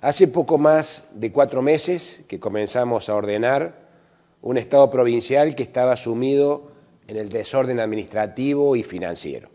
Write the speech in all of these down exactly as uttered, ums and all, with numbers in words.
Hace poco más de cuatro meses que comenzamos a ordenar un Estado provincial que estaba sumido en el desorden administrativo y financiero.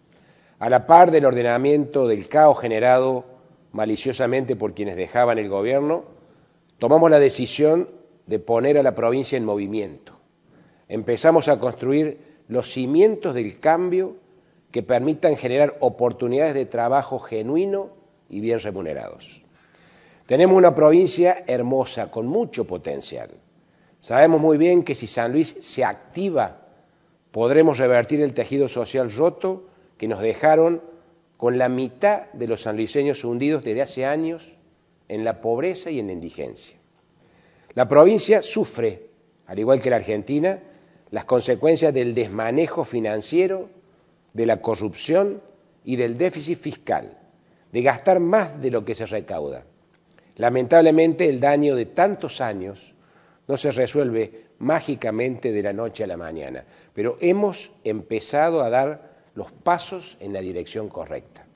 A la par del ordenamiento del caos generado maliciosamente por quienes dejaban el gobierno, tomamos la decisión de poner a la provincia en movimiento. Empezamos a construir los cimientos del cambio que permitan generar oportunidades de trabajo genuino y bien remunerados. Tenemos una provincia hermosa, con mucho potencial. Sabemos muy bien que si San Luis se activa, podremos revertir el tejido social roto que nos dejaron con la mitad de los sanluiseños hundidos desde hace años en la pobreza y en la indigencia. La provincia sufre, al igual que la Argentina, las consecuencias del desmanejo financiero, de la corrupción y del déficit fiscal, de gastar más de lo que se recauda. Lamentablemente, el daño de tantos años no se resuelve mágicamente de la noche a la mañana, pero hemos empezado a dar los pasos en la dirección correcta.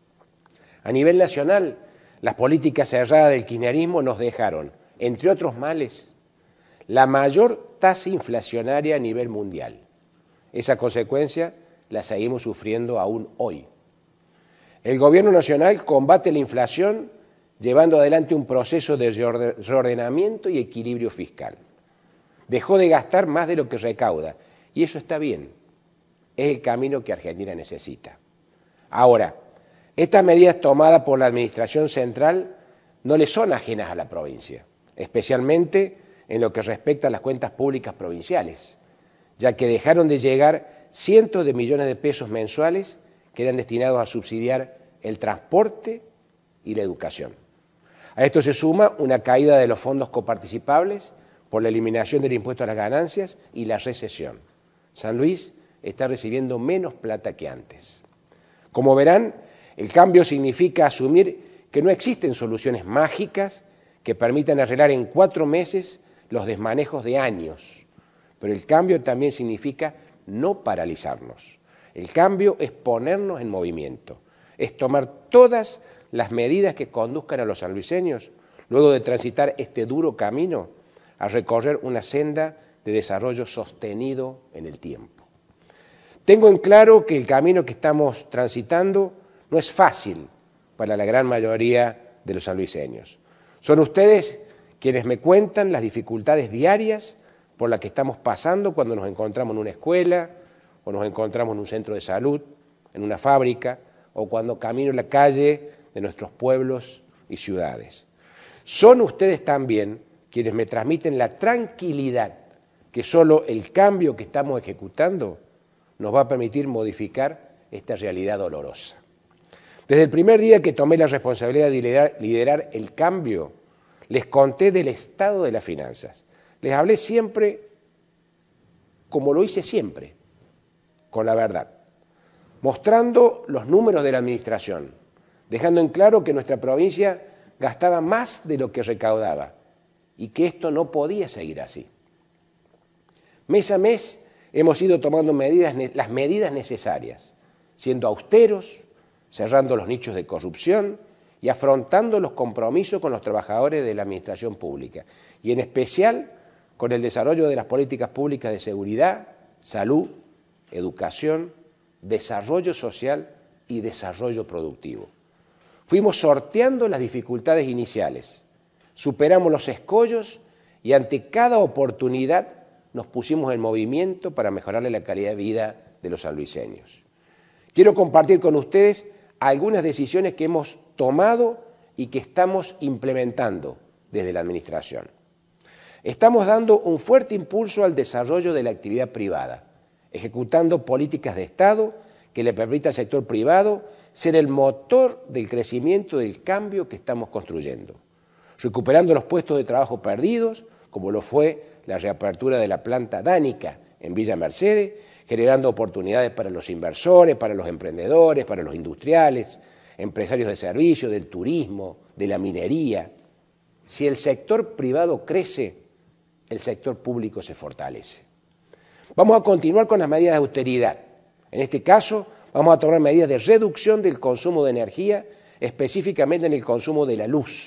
A nivel nacional, las políticas cerradas del kirchnerismo nos dejaron, entre otros males, la mayor tasa inflacionaria a nivel mundial. Esa consecuencia la seguimos sufriendo aún hoy. El gobierno nacional combate la inflación llevando adelante un proceso de reordenamiento y equilibrio fiscal. Dejó de gastar más de lo que recauda, y eso está bien. Es el camino que Argentina necesita. Ahora, estas medidas tomadas por la Administración Central no le son ajenas a la provincia, especialmente en lo que respecta a las cuentas públicas provinciales, ya que dejaron de llegar cientos de millones de pesos mensuales que eran destinados a subsidiar el transporte y la educación. A esto se suma una caída de los fondos coparticipables por la eliminación del impuesto a las ganancias y la recesión. San Luis está recibiendo menos plata que antes. Como verán, el cambio significa asumir que no existen soluciones mágicas que permitan arreglar en cuatro meses los desmanejos de años, pero el cambio también significa no paralizarnos. El cambio es ponernos en movimiento, es tomar todas las medidas que conduzcan a los sanluiseños, luego de transitar este duro camino, a recorrer una senda de desarrollo sostenido en el tiempo. Tengo en claro que el camino que estamos transitando no es fácil para la gran mayoría de los sanluiseños. Son ustedes quienes me cuentan las dificultades diarias por las que estamos pasando cuando nos encontramos en una escuela, o nos encontramos en un centro de salud, en una fábrica, o cuando camino en la calle de nuestros pueblos y ciudades. Son ustedes también quienes me transmiten la tranquilidad que solo el cambio que estamos ejecutando nos va a permitir modificar esta realidad dolorosa. Desde el primer día que tomé la responsabilidad de liderar, liderar el cambio, les conté del estado de las finanzas. Les hablé siempre como lo hice siempre, con la verdad, mostrando los números de la administración, dejando en claro que nuestra provincia gastaba más de lo que recaudaba y que esto no podía seguir así. Mes a mes hemos ido tomando medidas, las medidas necesarias, siendo austeros, cerrando los nichos de corrupción y afrontando los compromisos con los trabajadores de la administración pública, y en especial con el desarrollo de las políticas públicas de seguridad, salud, educación, desarrollo social y desarrollo productivo. Fuimos sorteando las dificultades iniciales, superamos los escollos y ante cada oportunidad nos pusimos en movimiento para mejorarle la calidad de vida de los sanluiseños. Quiero compartir con ustedes algunas decisiones que hemos tomado y que estamos implementando desde la Administración. Estamos dando un fuerte impulso al desarrollo de la actividad privada, ejecutando políticas de Estado que le permitan al sector privado ser el motor del crecimiento del cambio que estamos construyendo, recuperando los puestos de trabajo perdidos, como lo fue la reapertura de la planta Dánica en Villa Mercedes, generando oportunidades para los inversores, para los emprendedores, para los industriales, empresarios de servicios, del turismo, de la minería. Si el sector privado crece, el sector público se fortalece. Vamos a continuar con las medidas de austeridad. En este caso, vamos a tomar medidas de reducción del consumo de energía, específicamente en el consumo de la luz,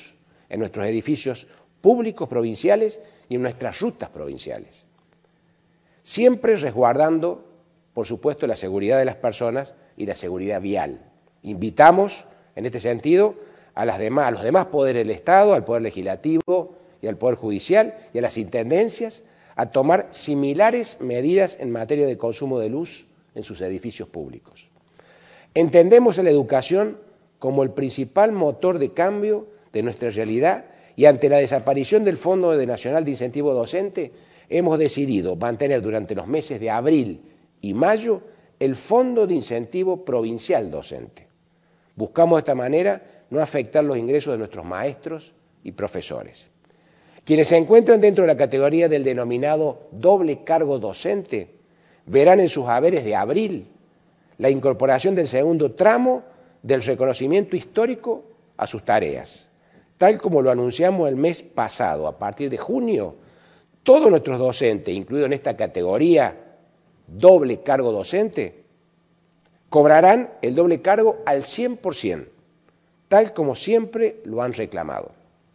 en nuestros edificios públicos provinciales y en nuestras rutas provinciales. Siempre resguardando, por supuesto, la seguridad de las personas y la seguridad vial. Invitamos, en este sentido, a, las demás, a los demás poderes del Estado, al Poder Legislativo y al Poder Judicial y a las intendencias a tomar similares medidas en materia de consumo de luz en sus edificios públicos. Entendemos a la educación como el principal motor de cambio de nuestra realidad y ante la desaparición del Fondo Nacional de Incentivo Docente hemos decidido mantener durante los meses de abril y mayo el Fondo de Incentivo Provincial Docente. Buscamos de esta manera no afectar los ingresos de nuestros maestros y profesores. Quienes se encuentran dentro de la categoría del denominado doble cargo docente verán en sus haberes de abril la incorporación del segundo tramo del reconocimiento histórico a sus tareas. Tal como lo anunciamos el mes pasado, a partir de junio, todos nuestros docentes, incluidos en esta categoría doble cargo docente, cobrarán el doble cargo al cien por ciento, tal como siempre lo han reclamado.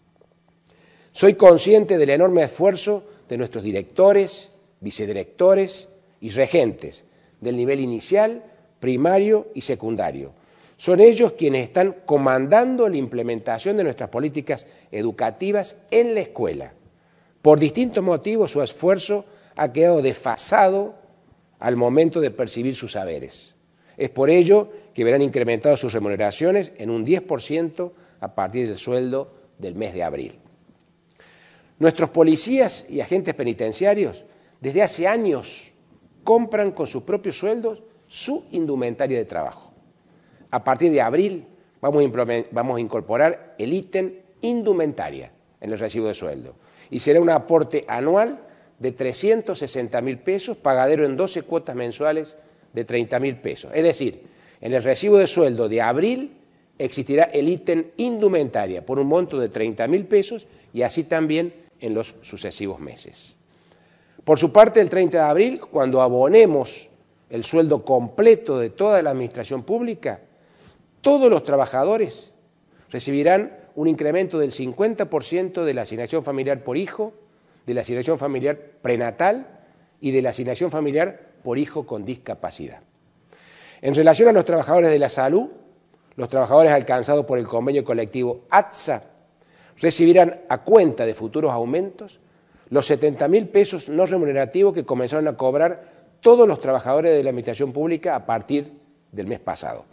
Soy consciente del enorme esfuerzo de nuestros directores, vicedirectores y regentes del nivel inicial, primario y secundario. Son ellos quienes están comandando la implementación de nuestras políticas educativas en la escuela. Por distintos motivos, su esfuerzo ha quedado desfasado al momento de percibir sus saberes. Es por ello que verán incrementadas sus remuneraciones en un diez por ciento a partir del sueldo del mes de abril. Nuestros policías y agentes penitenciarios desde hace años compran con sus propios sueldos su indumentaria de trabajo. A partir de abril vamos a, vamos a incorporar el ítem indumentaria en el recibo de sueldo y será un aporte anual de trescientos sesenta mil pesos, pagadero en doce cuotas mensuales de treinta mil pesos. Es decir, en el recibo de sueldo de abril existirá el ítem indumentaria por un monto de treinta mil pesos y así también en los sucesivos meses. Por su parte, el treinta de abril, cuando abonemos el sueldo completo de toda la administración pública, todos los trabajadores recibirán un incremento del cincuenta por ciento de la asignación familiar por hijo, de la asignación familiar prenatal y de la asignación familiar por hijo con discapacidad. En relación a los trabajadores de la salud, los trabajadores alcanzados por el convenio colectivo A T S A recibirán a cuenta de futuros aumentos los setenta mil pesos no remunerativos que comenzaron a cobrar todos los trabajadores de la administración pública a partir del mes pasado.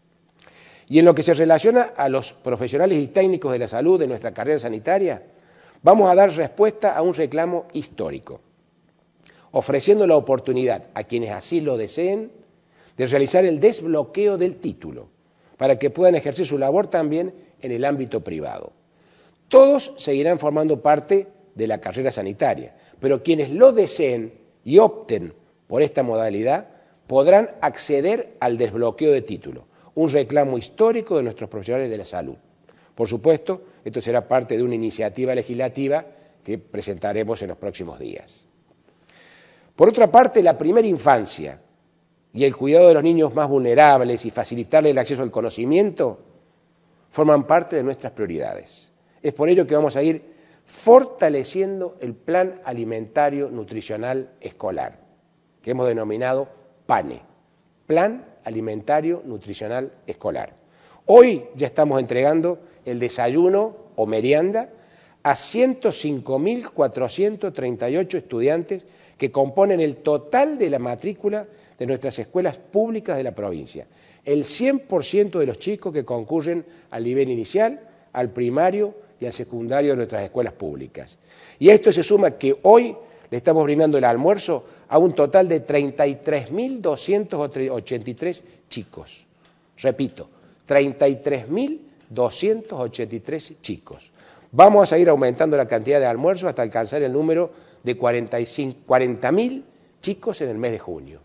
Y en lo que se relaciona a los profesionales y técnicos de la salud de nuestra carrera sanitaria, vamos a dar respuesta a un reclamo histórico, ofreciendo la oportunidad a quienes así lo deseen de realizar el desbloqueo del título para que puedan ejercer su labor también en el ámbito privado. Todos seguirán formando parte de la carrera sanitaria, pero quienes lo deseen y opten por esta modalidad podrán acceder al desbloqueo de título, un reclamo histórico de nuestros profesionales de la salud. Por supuesto, esto será parte de una iniciativa legislativa que presentaremos en los próximos días. Por otra parte, la primera infancia y el cuidado de los niños más vulnerables y facilitarle el acceso al conocimiento forman parte de nuestras prioridades. Es por ello que vamos a ir fortaleciendo el Plan Alimentario Nutricional Escolar, que hemos denominado PANE, Plan Alimentario Nutricional Escolar. Hoy ya estamos entregando el desayuno o merienda a ciento cinco mil cuatrocientos treinta y ocho estudiantes que componen el total de la matrícula de nuestras escuelas públicas de la provincia. El cien por ciento de los chicos que concurren al nivel inicial, al primario y al secundario de nuestras escuelas públicas. Y a esto se suma que hoy le estamos brindando el almuerzo a un total de treinta y tres mil doscientos ochenta y tres chicos. Repito, treinta y tres mil doscientos ochenta y tres chicos. Vamos a seguir aumentando la cantidad de almuerzos hasta alcanzar el número de cuarenta mil chicos en el mes de junio.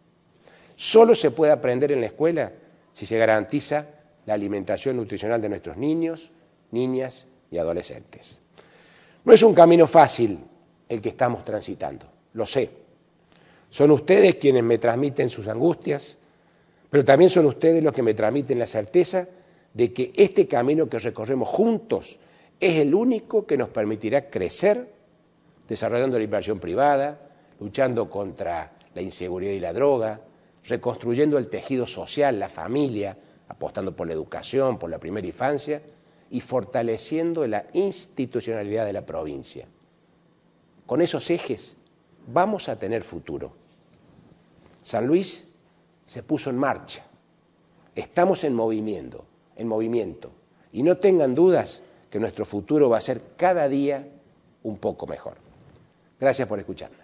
Solo se puede aprender en la escuela si se garantiza la alimentación nutricional de nuestros niños, niñas y adolescentes. No es un camino fácil el que estamos transitando, lo sé. Son ustedes quienes me transmiten sus angustias, pero también son ustedes los que me transmiten la certeza de que este camino que recorremos juntos es el único que nos permitirá crecer desarrollando la inversión privada, luchando contra la inseguridad y la droga, reconstruyendo el tejido social, la familia, apostando por la educación, por la primera infancia y fortaleciendo la institucionalidad de la provincia. Con esos ejes vamos a tener futuro. San Luis se puso en marcha. Estamos en movimiento, en movimiento. Y no tengan dudas que nuestro futuro va a ser cada día un poco mejor. Gracias por escucharme.